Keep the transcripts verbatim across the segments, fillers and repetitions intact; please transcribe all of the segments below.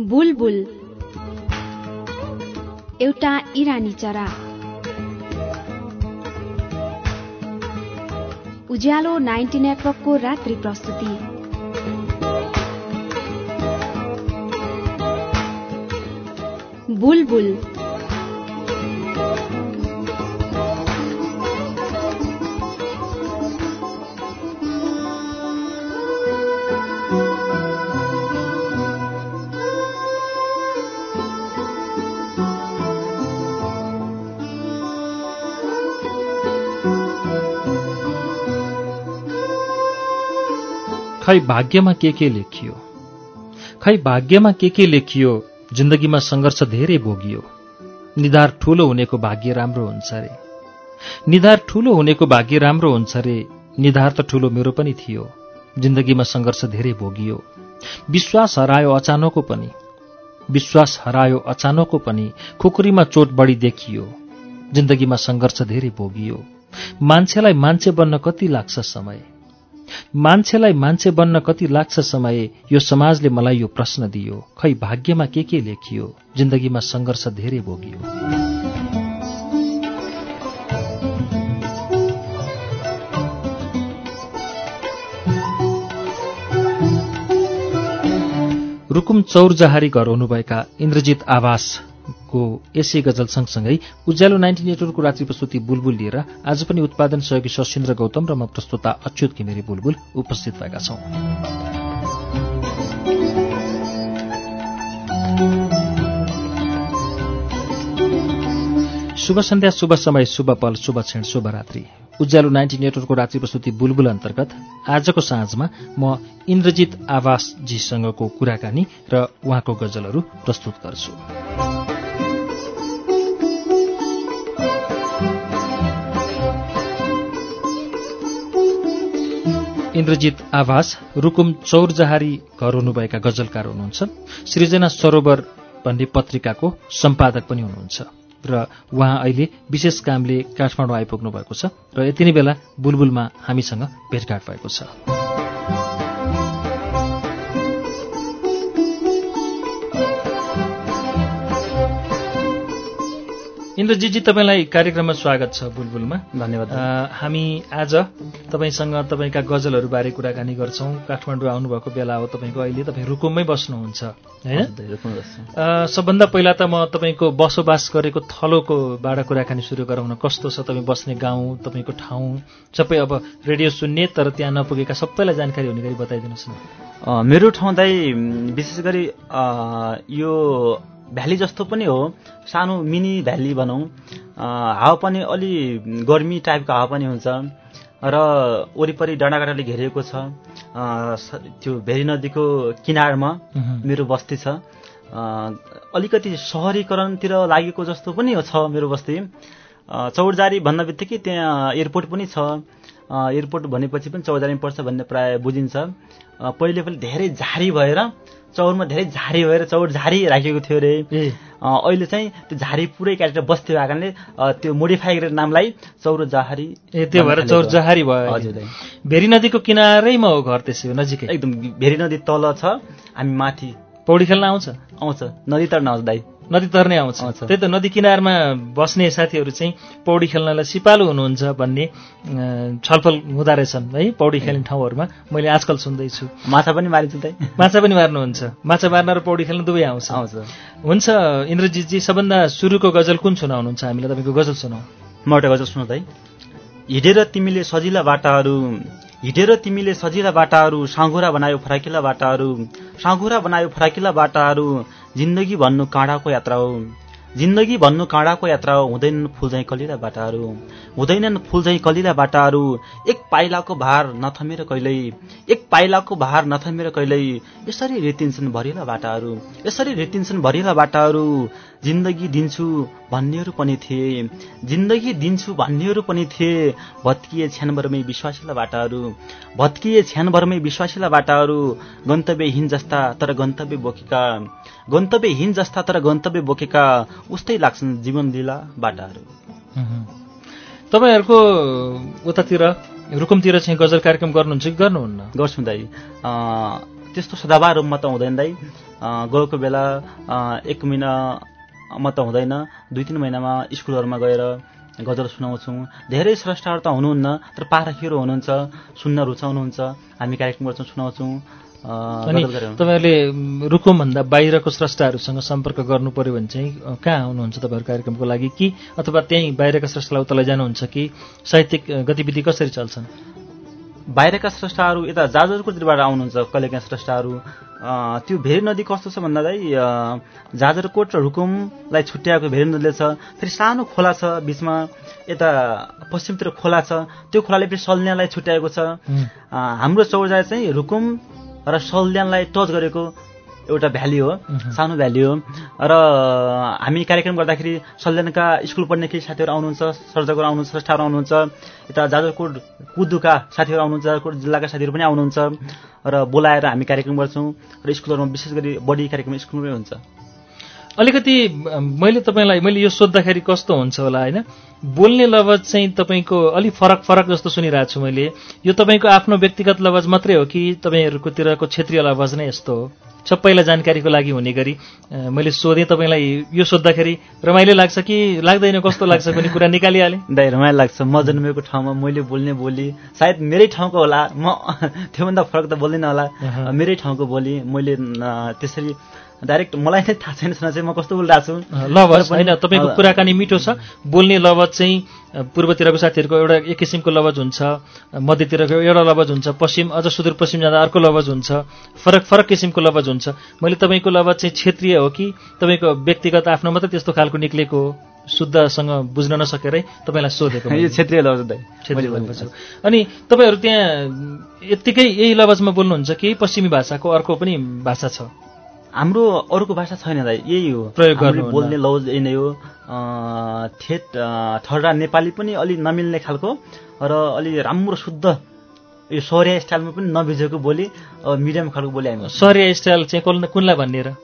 बुलबुल एउटा इरानी चरा। उज्यालो नाइन्टी नेटवर्कको रात्रि प्रस्तुति। बुलबुल खै भाग्यमा के के लेखियो, खै भाग्यमा के के लेखियो, जिन्दगीमा सङ्घर्ष धेरै भोगियो। निधार ठूलो हुनेको भाग्य राम्रो हुन्छ रे, निधार ठूलो हुनेको भाग्य राम्रो हुन्छ रे। निधार त ठूलो मेरो पनि थियो, जिन्दगीमा सङ्घर्ष धेरै भोगियो। विश्वास हरायो अचानोको पनि, विश्वास हरायो अचानोको पनि। खुकुरीमा चोट बढी देखियो, जिन्दगीमा सङ्घर्ष धेरै भोगियो। मान्छेलाई मान्छे बन्न कति लाग्छ समय, मान्छेलाई मान्छे बन्न कति लाग्छ समय। यो समाजले मलाई यो प्रश्न दियो, खै भाग्यमा के के लेखियो, जिन्दगीमा सङ्घर्ष धेरै भोगियो। रुकुम चौरजहारी घर हुनुभएका इन्द्रजित आवासको यसै गजल सँगसँगै उज्यालो नाइन्टी नेटवर्कको रात्रि प्रस्तुति बुलबुल लिएर आज पनि उत्पादन सहयोगी सशिन्द्र गौतम र म प्रस्तुता अच्युत घिमिरे बुलबुल उपस्थित भएका छौं। शुभ सन्ध्या, शुभ समय, शुभ पल, शुभ क्षण, शुभ रात्रि। उज्यालो नाइन्टी नेटवर्कको रात्रि प्रस्तुति बुलबुल अन्तर्गत आजको साँझमा म इन्द्रजित आवासजीसँगको कुराकानी र उहाँको गजलहरू प्रस्तुत गर्छु। इन्द्रजित आवास रुकुम चौरजहारी घर हुनुभएका गजलकार हुनुहुन्छ। सृजना सरोवर भन्ने पत्रिकाको सम्पादक पनि हुनुहुन्छ र उहाँ अहिले विशेष कामले काठमाडौँ आइपुग्नु भएको छ र यति नै बेला बुलबुलमा हामीसँग भेटघाट भएको छ। इन्द्रजीजी, तपाईँलाई कार्यक्रममा स्वागत छ बुलबुलमा। धन्यवाद। हामी आज तपाईँसँग तपाईँका गजलहरूबारे कुराकानी गर्छौँ। काठमाडौँ आउनुभएको बेला हो तपाईँको, अहिले तपाईँ रुकुममै बस्नुहुन्छ होइन? सबभन्दा पहिला त म तपाईँको बसोबास गरेको थलोकोबाट कुराकानी सुरु गराउन, कस्तो छ तपाईँ बस्ने गाउँ, तपाईँको ठाउँ सबै। अब रेडियो सुन्ने तर त्यहाँ नपुगेका सबैलाई जानकारी हुने गरी बताइदिनुहोस् न। मेरो ठाउँ दाइ विशेष गरी यो भ्याली जस्तो पनि हो, सानो मिनी भ्याली भनौँ। हावापानी अलि गर्मी टाइपको हावापानी हुन्छ र वरिपरि डाँडाकाँडाले घेरिएको छ। त्यो भेरी नदीको किनारमा मेरो बस्ती छ। अलिकति सहरीकरणतिर लागेको जस्तो पनि छ मेरो बस्ती। चौरजहारी भन्न बित्तिकै त्यहाँ एयरपोर्ट पनि छ। एयरपोर्ट भनेपछि पनि चौरजहारी पर्छ भन्ने प्राय बुझिन्छ। पहिले पनि धेरै झारी भएर चौरमा धेरै झारी भएर चौरजहारी राखेको थियो अरे। अहिले चाहिँ त्यो झारी पुरै काटेर बस्ती भएको कारणले त्यो मोडिफाई गरेर नामलाई चौरजहारी, ए त्यो भएर चौरजहारी भयो। हजुर, भेरी नदीको किनारैमा हो घर, त्यसै नजिकै एकदम। भेरी नदी तल छ, हामी माथि। पौडी खेल्न आउँछ? आउँछ, नदी तर्न आउँछ दाइ। नदी तर्नै आउँछ। त्यही त, नदी किनारमा बस्ने साथीहरू चाहिँ पौडी खेल्नलाई सिपालु हुनुहुन्छ भन्ने छलफल हुँदो रहेछन् है पौडी खेल्ने ठाउँहरूमा। मैले आजकल सुन्दैछु। माछा पनि मारिन्छ दाइ? माछा पनि मार्नुहुन्छ? माछा मार्न र पौडी खेल्न दुवै आउँछ? आउँछ। हुन्छ इन्द्रजितजी, सबभन्दा सुरुको गजल कुन सुनाउनुहुन्छ हामीलाई? तपाईँको गजल सुनाऊ। म एउटा गजल सुनाऊ दाइ। हिँडेर तिमीले सजिला बाटाहरू, हिँडेर तिमीले सजिला बाटाहरू, साँघुरा बनायो फराकिला बाटाहरू, साँघुरा बनायो फराकिला बाटाहरू। जिन्दगी भन्नु काँडाको यात्रा हो, जिन्दगी भन्नु काँडाको यात्रा हो। हुँदैनन् फुल झैँ कलिला बाटाहरू, हुँदैनन् फुल झैँ कलिला बाटाहरू। एक पाइलाको भार नथमेर कहिल्यै, एक पाइलाको भार नथमेर कहिल्यै। यसरी रेतिन्छन् भरिला बाटाहरू, यसरी रेतिन्छन् भरिला बाटाहरू। जिन्दगी दिन्छु भन्नेहरू पनि थिए, जिन्दगी दिन्छु भन्नेहरू पनि थिए। भत्किए छ्यानभरमै विश्वासिला बाटाहरू, भत्किए छ्यानभरमै विश्वासिला बाटाहरू। गन्तव्यहीन जस्ता तर गन्तव्य बोकेका, गन्तव्यहीन जस्ता तर गन्तव्य बोकेका। उस्तै लाग्छन् जीवन लीला बाटाहरू। तपाईँहरूको उतातिर रुकुमतिर चाहिँ गजल कार्यक्रम गर्नुहुन्छ कि गर्नुहुन्न? गर्छु दाइ। त्यस्तो सदाबहार रूपमा त हुँदैन दाइ। गएको बेला एक महिना म त हुँदैन, दुई तिन महिनामा स्कुलहरूमा गएर गजल सुनाउँछौँ। धेरै स्रष्टाहरू त हुनुहुन्न, तर पाठकहरू हुनुहुन्छ, सुन्न रुचाउनुहुन्छ, हामी कार्यक्रम गर्छौँ, सुनाउँछौँ। अनि तपाईँहरूले रुकुमभन्दा बाहिरको स्रष्टाहरूसँग सम्पर्क गर्नु पर्यो भने चाहिँ कहाँ आउनुहुन्छ तपाईँहरू कार्यक्रमको लागि, कि अथवा त्यहीँ बाहिरका स्रष्टालाई उता लैजानुहुन्छ कि साहित्यिक गतिविधि कसरी चल्छन्? बाहिरका स्रष्टाहरू यता जाजरकोटबाट आउनुहुन्छ कहिलेकाहीँ स्रष्टाहरू। त्यो भेरी नदी कस्तो छ भन्दा दाइ, जाजरकोट र रुकुमलाई छुट्याएको भेरी नदीले छ, फेरि सानो खोला छ बिचमा, यता पश्चिमतिर खोला छ, त्यो खोलाले फेरि सल्यानलाई छुट्याएको छ। हाम्रो चौरजाय चाहिँ रुकुम र सल्यानलाई टच गरेको एउटा भ्याली हो, सानो भ्याली हो। र हामी कार्यक्रम गर्दाखेरि सल्यानका स्कुल पढ्ने केही साथीहरू आउनुहुन्छ, सर्जकहरू आउनुहुन्छ, स्रष्टाहरू आउनुहुन्छ, यता जाजरकोट कुदुका साथीहरू आउनुहुन्छ, जाजरकोट जिल्लाका साथीहरू पनि आउनुहुन्छ र बोलाएर हामी कार्यक्रम गर्छौँ। र स्कुलहरूमा विशेष गरी बढी कार्यक्रम स्कुलमै हुन्छ। अलिकति मैले तपाईँलाई मैले यो सोद्धाखेरि कस्तो हुन्छ होला होइन, बोल्ने लवज चाहिँ तपाईँको अलिक फरक फरक जस्तो सुनिरहेको छु मैले। यो तपाईँको आफ्नो व्यक्तिगत लवज मात्रै हो कि तपाईँहरूकोतिरको क्षेत्रीय लवज नै यस्तो हो? सबैलाई जानकारीको लागि हुने गरी मैले सोधेँ तपाईँलाई। यो सोद्धाखेरि रमाइलो लाग्छ कि लाग्दैन, कस्तो लाग्छ कुनै कुरा निकालिहालेँ? दाइ रमाइलो लाग्छ। म जन्मेको ठाउँमा मैले बोल्ने बोली सायद मेरै ठाउँको होला, म त्योभन्दा फरक त बोल्दिनँ होला। मेरै ठाउँको बोली मैले त्यसरी डाइरेक्ट मलाई नै थाहा छैन चाहिँ म कस्तो बोलिरहेको छु। लवज होइन, तपाईँको कुराकानी मिठो छ। बोल्ने लवज चाहिँ पूर्वतिरको साथीहरूको एउटा एक किसिमको लवज हुन्छ, मध्यतिरको एउटा लवज हुन्छ, पश्चिम अझ सुदूरपश्चिम जाँदा अर्को लवज हुन्छ, फरक फरक किसिमको लवज हुन्छ। मैले तपाईँको लवज चाहिँ क्षेत्रीय हो कि तपाईँको व्यक्तिगत आफ्नो मात्रै त्यस्तो खालको निक्लेको हो, शुद्धसँग बुझ्न नसकेरै तपाईँलाई सोधेको? यो क्षेत्रीय लवज दाइ। अनि तपाईँहरू त्यहाँ यत्तिकै यही लवजमा बोल्नुहुन्छ कि पश्चिमी भाषाको अर्को पनि भाषा छ? हाम्रो अरूको भाषा छैन दाइ, यही हो प्रयोग गर्नु बोल्ने लवज यही नै हो। ठेट ठहरा नेपाली पनि अलि नमिल्ने खालको र अलि राम्रो शुद्ध यो सहरिया स्टाइलमा पनि नभिजेको बोली, मिडियम खालको बोली हामी। सहरिया स्टाइल चाहिँ कुनलाई भन्ने र?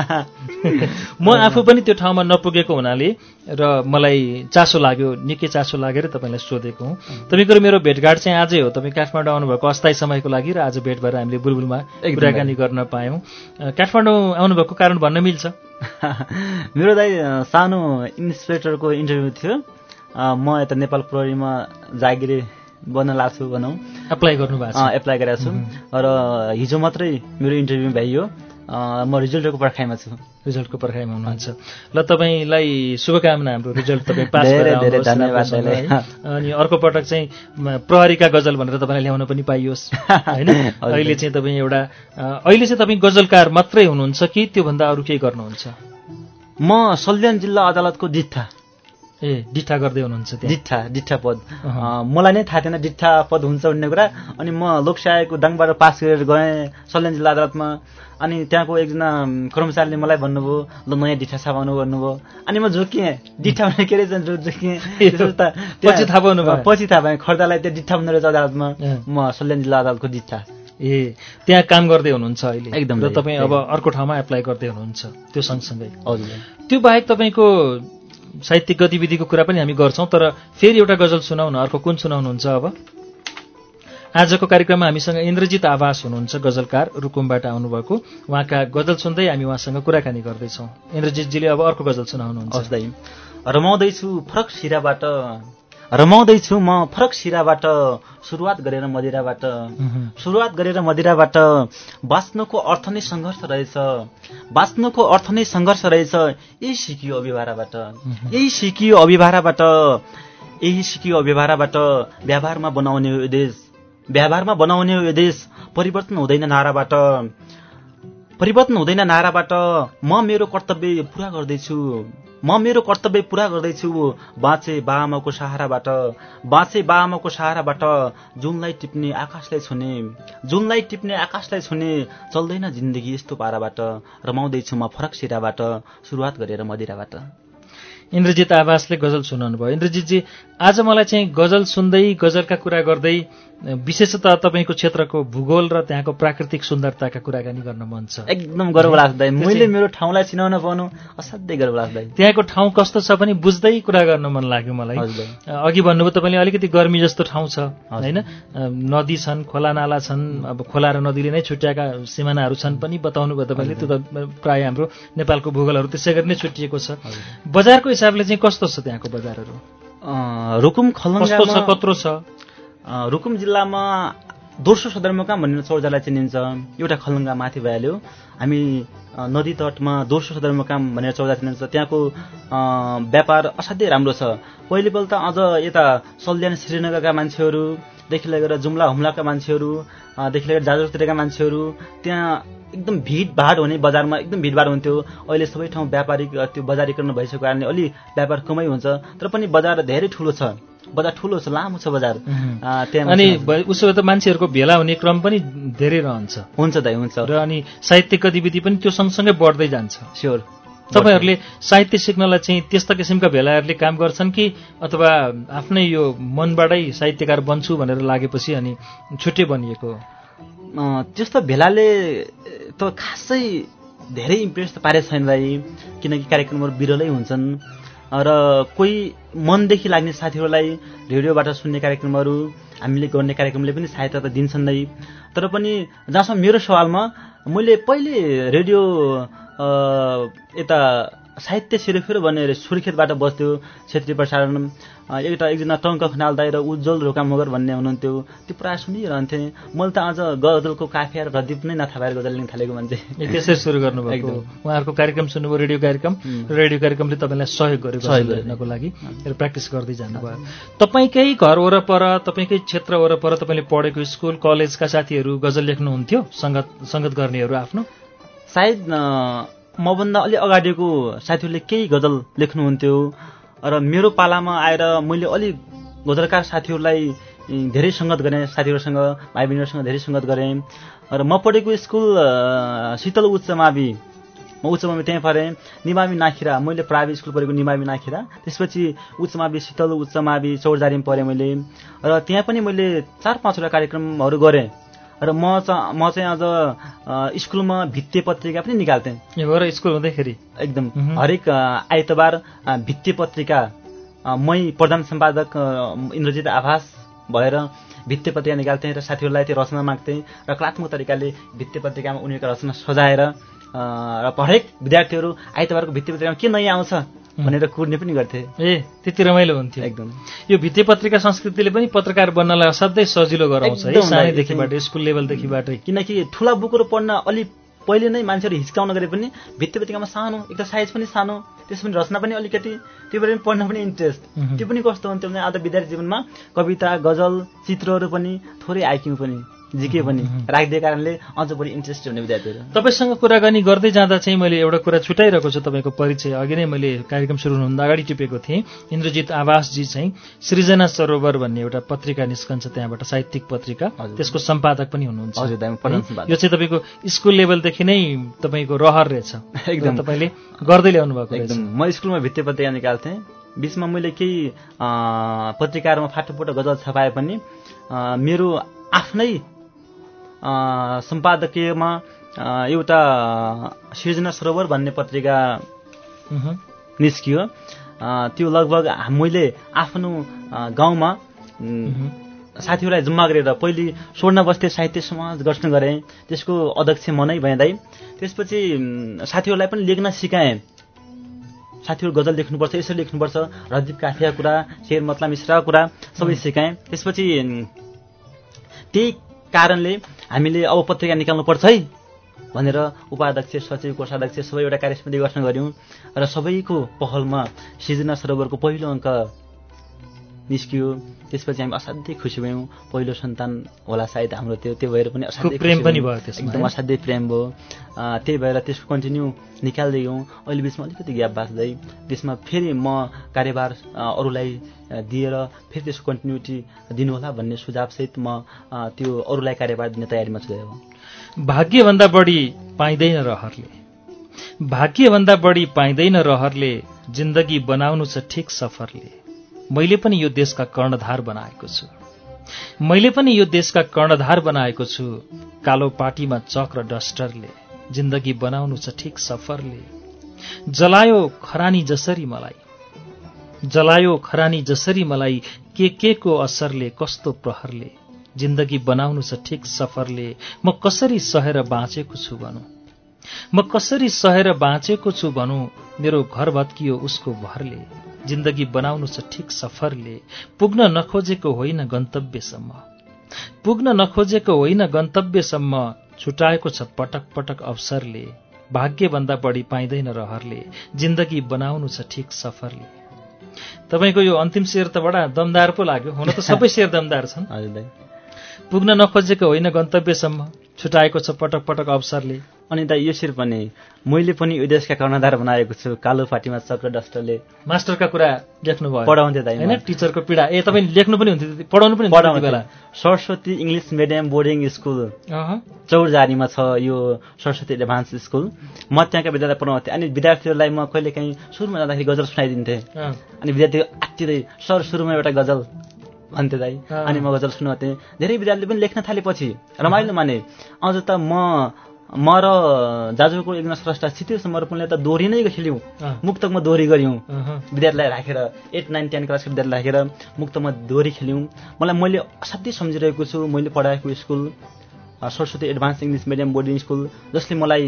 म आफू पनि त्यो ठाउँमा नपुगेको हुनाले र मलाई चासो लाग्यो, निकै चासो लागेर तपाईँलाई सोधेको हुँ। तपाईँको मेरो भेटघाट चाहिँ आजै हो। तपाईँ काठमाडौँ आउनुभएको अस्थायी समयको लागि र आज भेट भएर हामीले बुलबुलमा कुराकानी गर्न पायौँ। काठमाडौँ आउनुभएको कारण भन्न मिल्छ? मेरो दाइ सानो इन्सपेक्टरको इन्टरभ्यू थियो, म यता नेपाल प्रहरीमा जागिरे बन्न लाग्छु भनौँ। एप्लाई गर्नुभएको छ? एप्लाई गरेको छु र हिजो मात्रै मेरो इन्टरभ्यू भइयो। म रिजल्टको पर्खाइमा छु। रिजल्टको पर्खाइमा हुनुहुन्छ। ल तपाईँलाई शुभकामना, हाम्रो रिजल्ट तपाईँ पास गरेर धन्यवाद। अनि अर्को पटक चाहिँ प्रहरीका गजल भनेर तपाईँलाई ल्याउन पनि पाइयोस् होइन। अहिले चाहिँ तपाईँ एउटा अहिले चाहिँ तपाईँ गजलकार मात्रै हुनुहुन्छ कि त्योभन्दा अरू केही गर्नुहुन्छ? म सल्यान जिल्ला अदालतको डिट्ठा ए डिट्ठा गर्दै हुनुहुन्छ? डिट्ठा डिट्ठा पद मलाई नै थाहा थिएन डिट्ठा पद हुन्छ भन्ने कुरा। अनि म लोकसेवाको दाङबाट पास गरेर गएँ सल्यान जिल्ला अदालतमा। अनि त्यहाँको एकजना कर्मचारीले मलाई भन्नुभयो ल नयाँ डिट्ठा साहब आउनु भन्नुभयो। अनि म झुकिएँ, डिट्ठा भने के रहेछ झुकिएँ। पछि थाहा पाउनु भयो? पछि थाहा पाएँ, खर्दालाई त्यो डिट्ठा भन्ने रहेछ अदालतमा। म सल्यान जिल्ला अदालतको डिट्ठा। ए त्यहाँ काम गर्दै हुनुहुन्छ अहिले? एकदम। र तपाईँ अब अर्को ठाउँमा एप्लाई गर्दै हुनुहुन्छ त्यो सँगसँगै? हजुर। त्यो बाहेक तपाईँको साहित्यिक गतिविधिको कुरा पनि हामी गर्छौँ, तर फेरि एउटा गजल सुनाउन, अर्को कुन सुनाउनुहुन्छ अब? आजको कार्यक्रममा हामीसँग इन्द्रजित आवास हुनुहुन्छ, गजलकार, रुकुमबाट आउनुभएको। उहाँका गजल सुन्दै हामी उहाँसँग कुराकानी गर्दैछौँ। इन्द्रजितजीले अब अर्को गजल सुनाउनुहुन्छ। रमाउँदैछु फरक सिराबाट, रमाउँदैछु म फरक सिराबाट, सुरुवात गरेर मदिराबाट, सुरुवात गरेर मदिराबाट, बाँच्नुको अर्थ नै सङ्घर्ष रहेछ, बाँच्नुको अर्थ नै सङ्घर्ष रहेछ, यही सिकियो अभिभाराबाट, यही सिकियो अभिभाराबाट, यही सिकियो अभिभाराबाट, व्यवहारमा बनाउने हो देश, व्यवहारमा बनाउने हो देश, परिवर्तन हुँदैन नाराबाट, परिवर्तन हुँदैन नाराबाट, म मेरो कर्तव्य पुरा गर्दैछु, म मेरो कर्तव्य पुरा गर्दैछु, बाँचे बाआमाको सहाराबाट, बाँचे बाआमाको सहाराबाट, जुनलाई टिप्ने आकाशलाई छुने, जुनलाई टिप्ने आकाशलाई छुने, चल्दैन जिन्दगी यस्तो पाराबाट, रमाउँदैछु म फरक सिराबाट, सुरुवात गरेर मदिराबाट। इन्द्रजित आवासले गजल सुनाउनु भयो। इन्द्रजितजी, आज मलाई चाहिँ गजल सुन्दै गजलका कुरा गर्दै विशेषतः तपाईँको क्षेत्रको भूगोल र त्यहाँको प्राकृतिक सुन्दरताका कुराकानी गर्न मन छ। एकदम गर्व लाग्छ दाइ, मैले मेरो ठाउँलाई चिनाउन पाउनु असाध्यै गर्व लाग्छ दाइ। त्यहाँको ठाउँ कस्तो छ पनि बुझ्दै कुरा गर्न मन लाग्यो मलाई। अघि भन्नुभयो तपाईँले अलिकति गर्मी जस्तो ठाउँ छ होइन, नदी छन्, खोला नाला छन्, अब खोला र नदीले नै छुट्याएका सिमानाहरू छन् पनि बताउनु भयो तपाईँले। त्यो त प्राय हाम्रो नेपालको भूगोलहरू त्यसै गरी नै छुट्टिएको छ। बजारको हिसाबले चाहिँ कस्तो छ त्यहाँको बजारहरू? रुकुम खलङ्गा कस्तो छ, कत्रो छ? रुकुम जिल्लामा दोस्रो सदरमुकाम भन्ने चौरजालाई चिनिन्छ, एउटा खलङ्गा माथि भइहाल्यो। हामी नदी तटमा दोस्रो सदरमुकाम भनेर चौरजा चिनिन्छ। त्यहाँको व्यापार असाध्यै राम्रो छ। पहिलोपल्ट त अझ यता सल्यान श्रीनगरका मान्छेहरूदेखि लिएर जुम्ला हुम्लाका मान्छेहरूदेखि लिएर जाजरतिरका मान्छेहरू त्यहाँ एकदम भिडभाड हुने, बजारमा एकदम भिडभाड हुन्थ्यो। अहिले सबै ठाउँ व्यापारिक त्यो बजारीकरण भइसकेको कारणले अलि व्यापार कमै हुन्छ, तर पनि बजार धेरै ठुलो छ। बजार ठुलो छ, लामो छ बजार। त्यहाँ अनि उसो भए त मान्छेहरूको भेला हुने क्रम पनि धेरै रहन्छ। हुन्छ दाइ, हुन्छ। र अनि साहित्यिक गतिविधि पनि त्यो सँगसँगै बढ्दै जान्छ। स्योर। तपाईँहरूले साहित्य सिक्नलाई चाहिँ त्यस्ता किसिमका भेलाहरूले काम गर्छन् कि अथवा आफ्नै यो मनबाटै साहित्यकार बन्छु भनेर लागेपछि अनि छुट्टै बनिएको? त्यस्तो भेलाले त खासै धेरै इम्प्रेस त पारेको छैन दाइ, किनकि कार्यक्रमहरू बिरलै हुन्छन् र कोही मनदेखि लाग्ने साथीहरूलाई रेडियोबाट सुन्ने कार्यक्रमहरू, हामीले गर्ने कार्यक्रमले पनि सहायता त दिन्छन् नै। तर पनि जहाँसम्म मेरो सवालमा, मैले पहिले रेडियो यता साहित्य सिरेफेर भन्ने सुर्खेतबाट बस्थ्यो, क्षेत्रीय प्रसारण। एउटा एकजना टङ्क खनाल दाइ र उज्जवल रोका मगर भन्ने हुनुहुन्थ्यो, त्यो प्रायः सुनिरहन्थेँ। मैले त आज गजलको काफिया र रदीप नै नथा भएर गजल लेख्न थालेको मान्छे। त्यसरी सुरु गर्नुभएको? उहाँहरूको कार्यक्रम सुन्नुभयो, रेडियो कार्यक्रम, रेडियो कार्यक्रमले तपाईँलाई सहयोग गर्यो गजल लेख्नको लागि र प्र्याक्टिस गर्दै जानुभयो। तपाईँकै घर वरपर, तपाईँकै क्षेत्र वरपर तपाईँले पढेको स्कुल कलेजका साथीहरू गजल लेख्नुहुन्थ्यो, सङ्गत सङ्गत गर्नेहरू आफ्नो? सायद मभन्दा अलि अगाडिको साथीहरूले केही गजल लेख्नुहुन्थ्यो र मेरो पालामा आएर मैले अलि गजलकार साथीहरूलाई धेरै सङ्गत गरेँ, साथीहरूसँग भाइ बहिनीहरूसँग धेरै सङ्गत गरेँ। र म पढेको स्कुल शीतल उच्च मावि, म उच्च मावि त्यहीँ पढेँ। निमावि नाखिरा, मैले प्राइभेट स्कुल पढेको निमावि नाखिरा, त्यसपछि उच्च मावि शीतल उच्च मावि चौरजारीमा पढेँ मैले। र त्यहाँ पनि मैले चार पाँचवटा कार्यक्रमहरू गरेँ। र म चाहिँ म चाहिँ अझ स्कुलमा भित्ते पत्रिका पनि निकाल्थेँ। यो स्कुल हुँदैखेरि एकदम हरेक आइतबार भित्ते पत्रिका मै प्रधान सम्पादक इन्द्रजित आवास भएर भित्ते पत्रिका निकाल्थेँ र साथीहरूलाई त्यो रचना माग्थेँ र कलात्मक तरिकाले भित्ते पत्रिकामा उनीहरूको रचना सजाएर र हरेक विद्यार्थीहरू आइतबारको भित्ते पत्रिकामा के नयाँ आउँछ भनेर कुर्ने पनि गर्थे। ए त्यति रमाइलो हुन्थ्यो एकदम। यो भित्ते पत्रिका संस्कृतिले पनि पत्रकार बन्नलाई असाध्यै सजिलो गराउँछ है, सानैदेखिबाट, स्कुल लेभलदेखिबाटै। किनकि ठुला बुकहरू पढ्न अलि पहिले नै मान्छेहरू हिचकाउन गरे पनि भित्ते पत्रिकामा सानो, एक त साइज पनि सानो, त्यस पनि रचना पनि अलिकति, त्यो पनि पढ्न पनि इन्ट्रेस्ट, त्यो पनि कस्तो हुन्थ्यो भने आज विद्यार्थी जीवनमा कविता गजल चित्रहरू पनि थोरै आइक्यू पनि जिके पनि राखिदिएको कारणले अझ बढी इन्ट्रेस्ट हुने विद्यार्थीहरू। तपाईँसँग कुराकानी गर्दै जाँदा चाहिँ मैले एउटा कुरा छुट्याइरहेको छु। तपाईँको परिचय अघि नै मैले कार्यक्रम सुरु हुनुभन्दा अगाडि टिपेको थिएँ। इन्द्रजित आवासजी चाहिँ सृजना सरोवर भन्ने एउटा पत्रिका निस्कन्छ त्यहाँबाट, साहित्यिक पत्रिका, त्यसको सम्पादक पनि हुनुहुन्छ। यो चाहिँ तपाईँको स्कुल लेभलदेखि नै तपाईँको रहर रहेछ, एकदम तपाईँले गर्दै ल्याउनु भएको रहेछ। म स्कुलमा भित्ते पत्रिका निकाल्थेँ, बिचमा मैले केही पत्रिकाहरूमा फाटोफुटो गजल छपाए पनि मेरो आफ्नै सम्पादकीयमा एउटा सृजना सरोवर भन्ने पत्रिका निस्कियो। त्यो लगभग मैले आफ्नो गाउँमा साथीहरूलाई जम्मा गरेर पहिले स्वर्ण बस्ती साहित्य समाज गठन गरेँ, त्यसको अध्यक्ष म नै भएँ। त्यसपछि साथीहरूलाई पनि लेख्न सिकाएँ, साथीहरू गजल लेख्नुपर्छ, यसरी लेख्नुपर्छ, रदीप काफिया कुरा, शेर मतला मिश्रा कुरा सबै सिकाएँ। त्यसपछि त्यही कारणले हामीले अब पत्रिका निकाल्नुपर्छ है भनेर उपाध्यक्ष, सचिव, कोषाध्यक्ष सबै एउटा कार्यसमिति गठन गऱ्यौँ र सबैको पहलमा सृजना सरोवरको पहिलो अङ्क निस्कियो। त्यसपछि हामी असाध्यै खुसी भयौँ। पहिलो सन्तान होला सायद हाम्रो त्यो, त्यो भएर पनि असाध्यै प्रेम पनि भयो, एकदम असाध्यै प्रेम भयो। त्यही भएर त्यसको कन्टिन्यू निकाल्दै गयौँ। अहिले बिचमा अलिकति ग्याप बाँच्दै त्यसमा फेरि म कार्यभार अरूलाई दिएर फेरि त्यसको कन्टिन्युटी दिनुहोला भन्ने सुझावसहित म त्यो अरूलाई कार्यभार दिने तयारीमा छु। भाग्यभन्दा बढी पाइँदैन रहरले, भाग्यभन्दा बढी पाइँदैन रहरले, जिन्दगी बनाउनु छ ठिक सफरले, मैले पनि यो देशका कर्णधार बनाएको छु। मैले पनि यो देशका कर्णधार बनाएको छु। कालो पाटीमा चक र डस्टरले जिन्दगी बनाउनु छ ठिक सफरले। जलायो खरानी जसरी मलाई, जलायो खरानी जसरी मलाई, के के को असरले कस्तो प्रहरले जिन्दगी बनाउनु छ ठिक सफरले। म कसरी सहेर बाँचेको छु भनौँ, म कसरी सहेर बाँचेको छु भनौँ, मेरो घर भत्कियो उसको भरले जिन्दगी बनाउनु छ ठिक सफरले। पुग्न नखोजेको होइन गन्तव्यसम्म, पुग्न नखोजेको होइन गन्तव्यसम्म, छुटाएको छ पटक पटक अवसरले। भाग्यभन्दा बढी पाइँदैन रहरले जिन्दगी बनाउनु छ ठिक सफरले। तपाईँको यो अन्तिम शेर त बडा दमदार पो लाग्यो। हुन त सबै शेर दमदार छन्। पुग्न नखोजेको होइन गन्तव्यसम्म, छुटाएको छ पटक पटक अवसरले। अनि त यो शेर पनि मैले पनि यो देशका कर्णधार बनाएको छु। कालो पाटीमा चक्र डस्टरले मास्टरका कुरा लेख्नु भयो, पढाउँथे दाइ हैन? टिचरको पीडा। ए तपाईँ लेख्नु पनि हुन्थ्यो, पढाउनु पनि पढाउँथे बेला। Saraswati English medium boarding school चौरजारीमा छ यो सरस्वती एडभान्स स्कुल। म त्यहाँका विद्यालय पढाउँथेँ। अनि विद्यार्थीहरूलाई म कहिले काहीँ सुरुमा जाँदाखेरि गजल सुनाइदिन्थेँ। अनि विद्यार्थी आत्तिँदै सर सुरुमा एउटा गजल भन्थे दाइ। अनि म गजल सुनाउँथेँ। धेरै विद्यार्थीले पनि लेख्न थालेपछि रमाइलो माने। अझ त म म र जाजुको एकजना स्रष्टा क्षितिज समर्पणले त दोहोरी नै खेल्यौँ। मुक्तकमा दोहोरी गऱ्यौँ विद्यार्थीलाई राखेर, एट नाइन टेन क्लासको विद्यार्थीलाई राखेर मुक्तमा दोहोरी खेल्यौँ। मलाई मैले असाध्यै सम्झिरहेको छु मैले पढाएको school Saraswati advance English medium boarding school, जसले मलाई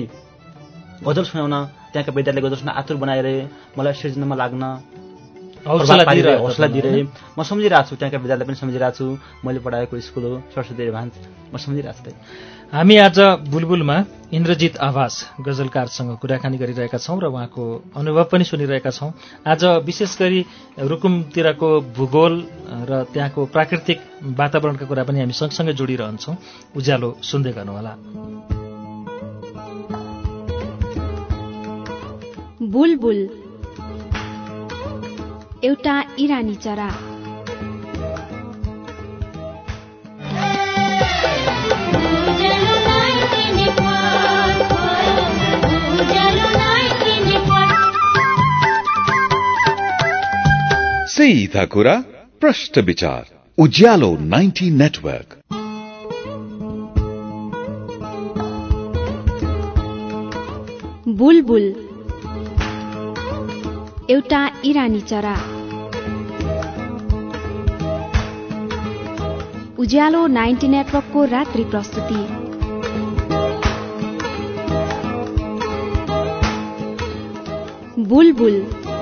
गजल सुनाउन, त्यहाँका विद्यार्थीले गजल सुनाउन आतुर बनाएर मलाई सिर्जनामा लाग्न हौसला दिइरहे। म सम्झिरहेको छु, त्यहाँका विद्यालय पनि सम्झिरहेको छु। मैले पढाएको स्कुल हो सरस्वती एडभान्स, म सम्झिरहेको छु। हामी आज बुलबुलमा इन्द्रजित आभास गजलकारसँग कुराकानी गरिरहेका छौँ र उहाँको अनुभव पनि सुनिरहेका छौँ। आज विशेष गरी रुकुमतिरको भूगोल र त्यहाँको प्राकृतिक वातावरणका कुरा पनि हामी सँगसँगै जोडिरहन्छौँ। उज्यालो सुन्दै गर्नुहोला। बुलबुल एउटा इरानी चरा। सीधा कुरा प्रश्न विचार उज्यालो नाइन्टी नेटवर्क। बुलबुल एउटा इरानी चरा। उज्यालो नाइन्टी नेटवर्कको रात्रि प्रस्तुति। बुलबुल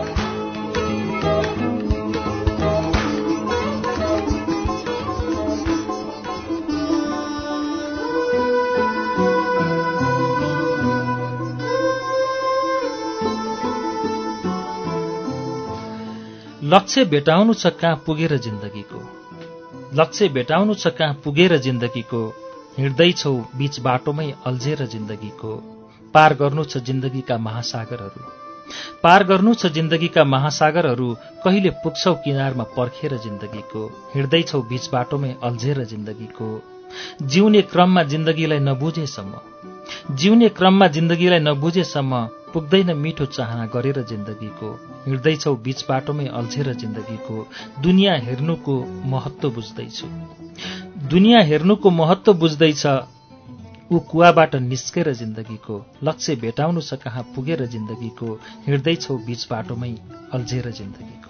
लक्ष्य भेटाउनु छ कहाँ पुगेर जिन्दगीको, लक्ष्य भेटाउनु छ कहाँ पुगेर जिन्दगीको, हिँड्दैछौ बीच बाटोमै अल्झेर जिन्दगीको। पार गर्नु छ जिन्दगीका महासागरहरू, पार गर्नु छ जिन्दगीका महासागरहरू, कहिले पुग्छौ किनारमा पर्खेर जिन्दगीको। हिँड्दैछौ बीच बाटोमै अल्झेर जिन्दगीको। जिउने क्रममा जिन्दगीलाई नबुझेसम्म, जिउने क्रममा जिन्दगीलाई नबुझेसम्म, पुग्दैन मिठो चाहना गरेर जिन्दगीको। हिँड्दैछौ बीच बाटोमै अल्झेर जिन्दगीको। दुनियाँ हेर्नुको महत्त्व बुझ्दैछु, दुनियाँ हेर्नुको महत्त्व बुझ्दैछ, ऊ कुवाबाट निस्केर जिन्दगीको। लक्ष्य भेटाउनु छ कहाँ पुगेर जिन्दगीको, हिँड्दैछौ बीच बाटोमै अल्झेर जिन्दगीको।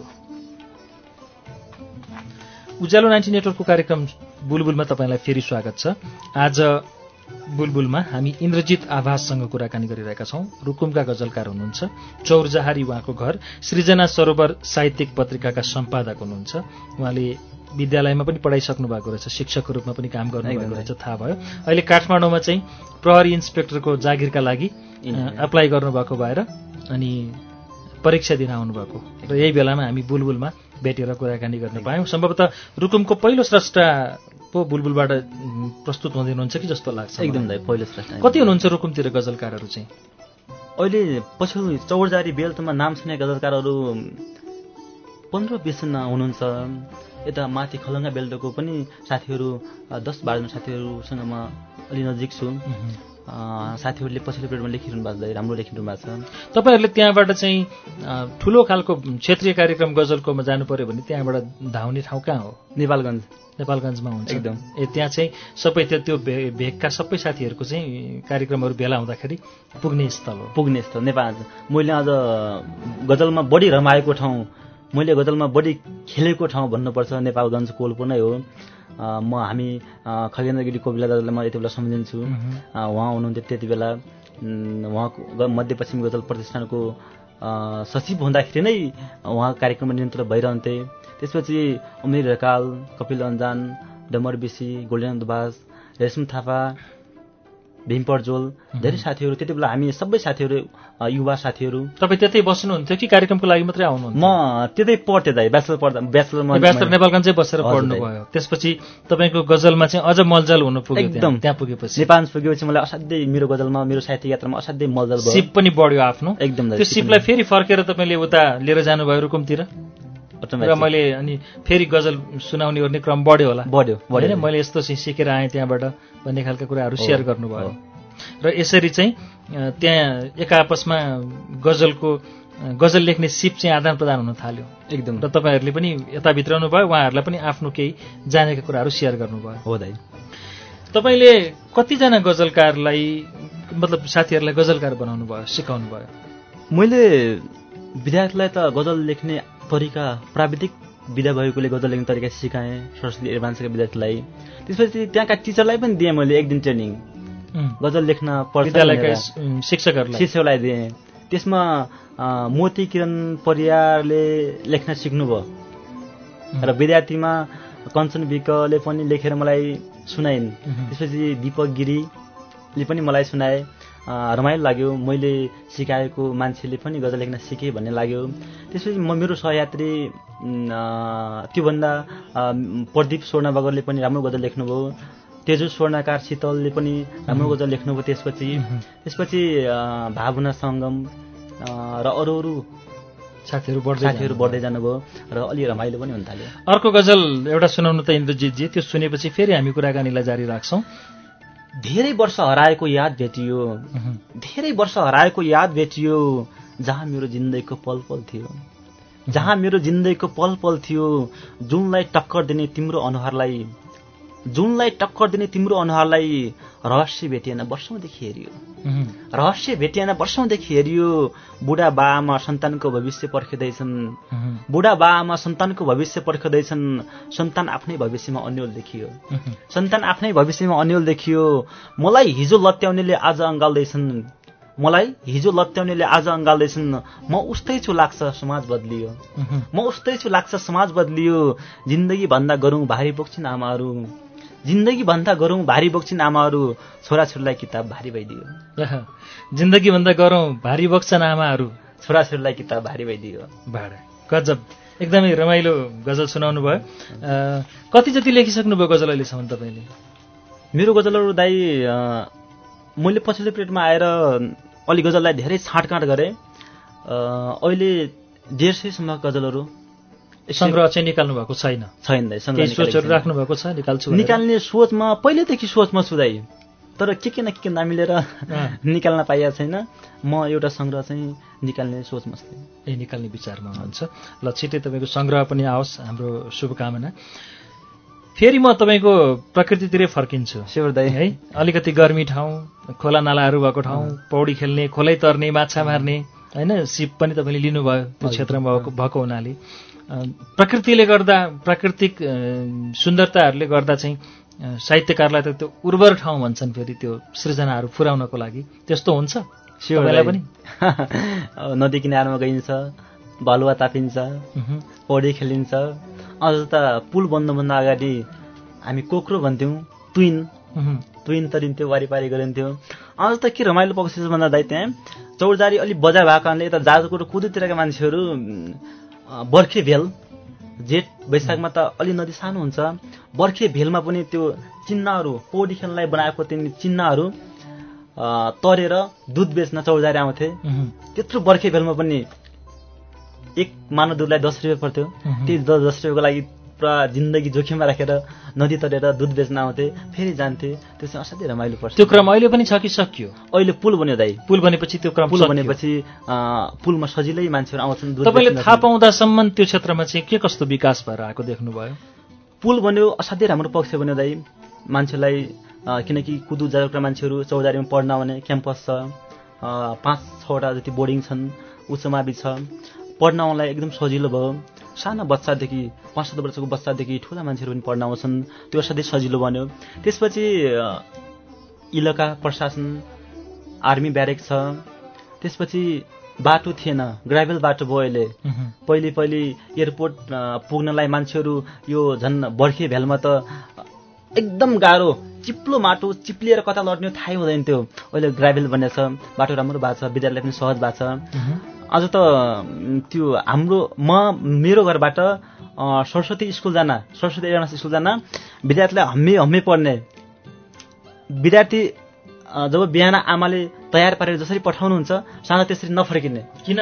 उज्यालो नाइन्टी नेटवर्कको कार्यक्रम बुलबुलमा तपाईँलाई फेरि स्वागत छ। आज बुलबुलमा हामी इन्द्रजित आभाससँग कुराकानी गरिरहेका छौँ। रुकुमका गजलकार हुनुहुन्छ, चौरजहारी उहाँको घर, सृजना सरोवर साहित्यिक पत्रिकाका सम्पादक हुनुहुन्छ। उहाँले विद्यालयमा पनि पढाइसक्नु भएको रहेछ, शिक्षकको रूपमा पनि काम गर्नुभएको रहेछ, थाहा भयो। अहिले काठमाडौँमा चाहिँ प्रहरी इन्सपेक्टरको जागिरका लागि एप्लाई गर्नुभएको भएर अनि परीक्षा दिन आउनुभएको र यही बेलामा हामी बुलबुलमा भेटेर कुराकानी गर्न पायौँ। सम्भवतः रुकुमको पहिलो स्रष्टा पो बुलबुलबाट प्रस्तुत हुँदै हुनुहुन्छ कि जस्तो लाग्छ। एकदम दाइ पहिलो स्रष्टा। कति हुनुहुन्छ रुकुमतिर गजलकारहरू चाहिँ? अहिले पछिल्लो चौरजारी बेल्टमा नाम सुने गजलकारहरू पन्ध्र बिसजना हुनुहुन्छ। यता माथि खलङ्गा बेल्टको पनि साथीहरू दस बाह्रजना साथीहरूसँग म अलि नजिक छु। साथीहरूले पछिल्लो पिरियडमा लेखिरहनु भएको छ, राम्रो लेखिरहनु भएको छ। तपाईँहरूले त्यहाँबाट चाहिँ ठुलो खालको क्षेत्रीय कार्यक्रम गजलकोमा जानु पर्यो भने त्यहाँबाट धाउने ठाउँ कहाँ हो? नेपालगञ्ज। नेपालगञ्जमा हुन्छ एकदम। ए त्यहाँ चाहिँ सबै त्यो त्यो भेगका सबै साथीहरूको चाहिँ कार्यक्रमहरू भेला हुँदाखेरि पुग्ने स्थल हो। पुग्ने स्थल नेपाल। मैले अझ गजलमा बढी रमाएको ठाउँ, मैले गजलमा बढी खेलेको ठाउँ भन्नुपर्छ नेपालगञ्ज कोल्पो नै हो। म हामी खगेन्द्र गिरी कोपिला दाजुलाई म यति बेला सम्झिन्छु। उहाँ हुनुहुन्थ्यो त्यति बेला, उहाँको मध्यपश्चिम गजल प्रतिष्ठानको सचिव हुँदाखेरि नै उहाँ कार्यक्रममा निरन्तर भइरहन्थे। त्यसपछि अमिर ढकाल, कपिल अन्जान, डमर बिसी, गोल्डेन दुबास, रेशम थापा, भीम पर्जोल, धेरै साथीहरू त्यति बेला हामी सबै साथीहरू युवा साथीहरू। तपाईँ त्यतै बस्नुहुन्थ्यो कि कार्यक्रमको लागि मात्रै आउनुहुन्थ्यो? म त्यतै पढ्थेँ दाइ, ब्याचलर पढ्दा ब्याचलरमा ब्याचलर नेपालगञ्जै बसेर पढ्नुभयो। त्यसपछि तपाईँको गजलमा चाहिँ अझ मलजल हुनु पुग्यो? एकदम। त्यहाँ पुगेपछि नेपाल पुगेपछि मलाई असाध्यै मेरो गजलमा, मेरो साहित्य यात्रामा असाध्यै मलजल भयो। सिप पनि बढ्यो आफ्नो एकदम। त्यो सिपलाई फेरि फर्केर तपाईँले उता लिएर जानुभयो रुकुमतिर र मैले अनि फेरि गजल सुनाउने गर्ने क्रम बढ्यो होला? बढ्यो होइन, मैले यस्तो चाहिँ सिकेर आएँ त्यहाँबाट भन्ने खालका कुराहरू सेयर गर्नुभयो र यसरी चाहिँ त्यहाँ एक आपसमा गजलको गजल लेख्ने सिप चाहिँ आदान प्रदान हुन थाल्यो। एकदम। र तपाईँहरूले पनि यता भित्राउनु भयो, उहाँहरूलाई पनि आफ्नो केही जानेका कुराहरू सेयर गर्नुभयो। हो दाइ। तपाईँले कतिजना गजलकारलाई मतलब साथीहरूलाई गजलकार बनाउनु भयो, सिकाउनु भयो? मैले विद्यार्थीलाई त गजल लेख्ने तरिका, प्राविधिक विधा भएकोले गजल लेख्ने तरिका सिकाएँ सरस्वती एडभान्सका विद्यार्थीलाई। त्यसपछि त्यहाँका टिचरलाई पनि दिएँ मैले एक दिन ट्रेनिङ, गजल लेख्न पर्छ विद्यालयका शिक्षकहरूलाई शिक्षकलाई दिएँ। त्यसमा मोती किरण परियारले लेख्न सिक्नुभयो र विद्यार्थीमा कञ्चन विकले पनि लेखेर मलाई सुनाइन्। त्यसपछि दिपक गिरीले पनि मलाई सुनाए। रमाइलो लाग्यो, मैले सिकाएको मान्छेले पनि गजल लेख्न सिकेँ भन्ने लाग्यो। त्यसपछि म मेरो सहयात्री त्योभन्दा प्रदीप स्वर्ण बगरले पनि राम्रो गजल लेख्नुभयो। तेजु स्वर्णकार शीतलले पनि राम्रो गजल लेख्नुभयो। त्यसपछि त्यसपछि भावना सङ्गम र अरू अरू साथीहरू बढ्दै साथीहरू बढ्दै जानुभयो र अलि रमाइलो पनि हुन थाल्यो। अर्को गजल एउटा सुनाउनु त इन्द्रजितजी, त्यो सुनेपछि फेरि हामी कुराकानीलाई जारी राख्छौँ। धेरै वर्ष हराएको याद भेटियो, धेरै वर्ष हराएको याद भेटियो, जहाँ मेरो जिन्दगीको पल पल थियो, जहाँ मेरो जिन्दगीको पल पल थियो, जुनलाई टक्कर दिने तिम्रो अनुहारलाई, जुनलाई टक्कर दिने तिम्रो अनुहारलाई रहस्य भेटिएन वर्षौँदेखि हेरियो, रहस्य भेटिएन वर्षौँदेखि हेरियो। बुढा बाआमा सन्तानको भविष्य पर्खिँदैछन्, बुढा बाआमा सन्तानको भविष्य पर्खिँदैछन्, सन्तान आफ्नै भविष्यमा अन्यल देखियो, सन्तान आफ्नै भविष्यमा अन्यल देखियो। मलाई हिजो लत्याउनेले आज अँगाल्दैछन्, मलाई हिजो लत्याउनेले आज अँगाल्दैछन्, म उस्तै छु लाग्छ समाज बदलियो, म उस्तै छु लाग्छ समाज बदलियो। जिन्दगी भन्दा गरौँ भारी बोक्छिन् आमाहरू, जिन्दगी भन्दा गरौँ भारी बोक्छिन् आमाहरू, छोराछोरीलाई किताब भारी भइदियो, जिन्दगी भन्दा गरौँ भारी बोक्छन् आमाहरू, छोराछोरीलाई किताब भारी भइदियो। भाडा गजब, एकदमै रमाइलो गजल सुनाउनु भयो। कति जति लेखिसक्नुभयो गजल अहिलेसम्म तपाईँले? मेरो गजलहरू दाइ मैले पछिल्लो पिरियडमा आएर अलि गजललाई धेरै छाँटकाँट गरेँ। अहिले डेढ सयसम्म गजलहरू सङ्ग्रह चाहिँ निकाल्नु भएको छैन? छैन दाइ, सङ्ग्रह सोचहरू राख्नु भएको छ निकाल्छु निकाल्ने सोचमा पहिलेदेखि सोचमा छु दाइ, तर के के न के के नमिलेर निकाल्न पाइएको छैन। म एउटा सङ्ग्रह चाहिँ निकाल्ने सोचमा छु। ए निकाल्ने विचारमा हुनुहुन्छ। ल छिटै तपाईँको सङ्ग्रह पनि आओस्, हाम्रो शुभकामना। फेरि म तपाईँको प्रकृतितिरै फर्किन्छु शिवर दाइ है। अलिकति गर्मी ठाउँ, खोला नालाहरू भएको ठाउँ, पौडी खेल्ने, खोलै तर्ने, माछा मार्ने होइन, सिप पनि तपाईँले लिनुभयो त्यो क्षेत्रमा भएको भएको हुनाले प्रकृतिले गर्दा, प्राकृतिक सुन्दरताहरूले गर्दा चाहिँ साहित्यकारलाई त त्यो उर्वर ठाउँ भन्छन् फेरि त्यो सृजनाहरू फुराउनको लागि, त्यस्तो हुन्छ शिवलाई पनि? नदी किनारमा गइन्छ, बालुवा तापिन्छ, पौडी खेलिन्छ। अझ त पुल बन्नुभन्दा अगाडि हामी कोक्रो भन्थ्यौँ, तुइन तुइन तरिन्थ्यो, वारिपारी गरिन्थ्यो। अझ त के रमाइलो पक्ष छ भन्दा दाइ, त्यहाँ चौरजारी अलिक बजा भएको कारणले यता जाजरकोट कुदुतिरका मान्छेहरू बर्खे भेल, जेठ वैशाखमा त अलि नदी सानो हुन्छ, बर्खे भेलमा पनि त्यो चिन्हहरू, पौडी खेल्नलाई बनाएको तिन चिन्हहरू तरेर दुध बेच्न चौरजारी आउँथे। त्यत्रो बर्खे भेलमा पनि एक मानव दुधलाई दस रुपियाँ पर्थ्यो। त्यही दस दस रुपियाँको लागि पुरा जिन्दगी जोखिममा राखेर नदी तरेर दुध बेच्न आउँथे, फेरि जान्थे। त्यो चाहिँ असाध्यै रमाइलो पर्छ। त्यो क्रम अहिले पनि छ कि सकियो? अहिले पुल बन्यो दाइ। पुल बनेपछि त्यो क्रम पुल बनेपछि पुलमा सजिलै मान्छेहरू आउँछन्। तपाईँले थाहा पाउँदासम्म त्यो क्षेत्रमा चाहिँ के कस्तो विकास भएर आएको देख्नुभयो? पुल बन्यो, असाध्यै राम्रो पक्ष बन्यो दाइ। मान्छेलाई किनकि कुदु जागरुकता मान्छेहरू चौधारीमा पढ्न आउने क्याम्पस छ, पाँच छवटा जति बोर्डिङ छन्, उच्च मावि छ, पढ्न आउनलाई एकदम सजिलो भयो। साना बच्चादेखि पाँच सात वर्षको बच्चादेखि ठुला मान्छेहरू पनि पढ्न आउँछन्, त्यो असाध्यै सजिलो बन्यो। त्यसपछि इलाका प्रशासन, आर्मी ब्यारेक छ, त्यसपछि बाटो थिएन, ग्राभेल बाटो भयो अहिले। पहिले पहिले एयरपोर्ट पुग्नलाई मान्छेहरू यो झन् बर्खे भेलमा त एकदम गाह्रो, चिप्लो माटो चिप्लिएर कता लड्ने थाहै हुँदैन थियो। अहिले ग्राभेल बनेछ, बाटो राम्रो भएको छ, विद्यार्थीलाई पनि सहज भएको छ। अझ त त्यो हाम्रो म मेरो घरबाट सरस्वती स्कुल जान, सरस्वती इन्टरनेसनल स्कुल जान विद्यार्थीलाई हम्मे हम्मे पढ्ने विद्यार्थी जब बिहान आमाले तयार पारेर जसरी पठाउनुहुन्छ साँझ त्यसरी नफर्किने। किन?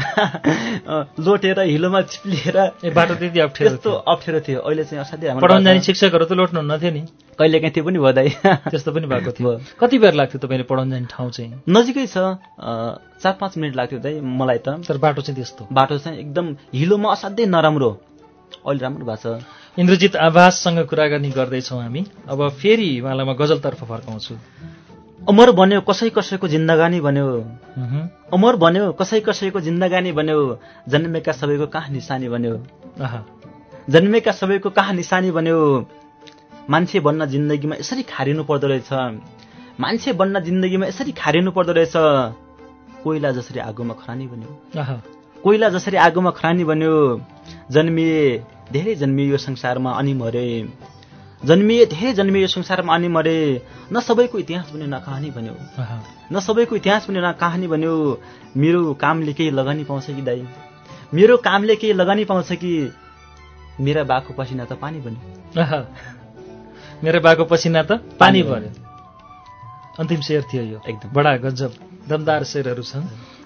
लोटेर हिलोमा चिप्लिएर बाटो त्यति अप्ठ्यारो, त्यस्तो अप्ठ्यारो थियो। अहिले चाहिँ असाध्यै राम्रो। पढाउन जाने शिक्षकहरू त लोट्नु नथ्यो नि? कहिलेकाहीँ त्यो पनि भयो दाइ। त्यस्तो पनि भएको थियो। कति बेर लाग्थ्यो तपाईँले पढाउन जाने ठाउँ चाहिँ? नजिकै छ, चार पाँच मिनट लाग्थ्यो दाइ मलाई त। तर बाटो चाहिँ त्यस्तो? बाटो चाहिँ एकदम हिलोमा असाध्यै नराम्रो। अहिले राम्रो भएको छ। इन्द्रजित आभाससँग कुराकानी गर्दैछौँ हामी। अब फेरि उहाँलाई म गजलतर्फ फर्काउँछु। अमर बन्यो कसै कसैको जिन्दगानी बन्यो, अमर बन्यो कसै कसैको जिन्दगानी बन्यो, जन्मेका सबैको कहाँ निशानी बन्यो, जन्मेका सबैको कहाँ निशानी बन्यो। मान्छे बन्न जिन्दगीमा यसरी खारिनु पर्दो रहेछ, मान्छे बन्न जिन्दगीमा यसरी खारिनु पर्दो रहेछ। कोइला जसरी आगोमा खरानी बन्यो, कोइला जसरी आगोमा खरानी बन्यो। जन्मिए धेरै जन्मिए यो संसारमा अनि मरे, जन्मिए धेरै जन्मिए यो संसारमा अनि मरे। न सबैको इतिहास बन्यो न कहानी बन्यो, न सबैको इतिहास बन्यो न कहानी बन्यो। मेरो कामले केही लगानी पाउँछ कि दाइ, मेरो कामले केही लगानी पाउँछ कि, मेरा बाको पसिना त पानी बन्यो, मेरो बाको पसिना त पानी बन्यो। अन्तिम शेर थियो यो, एकदम बडा गजब दमदार शेरहरू छन्।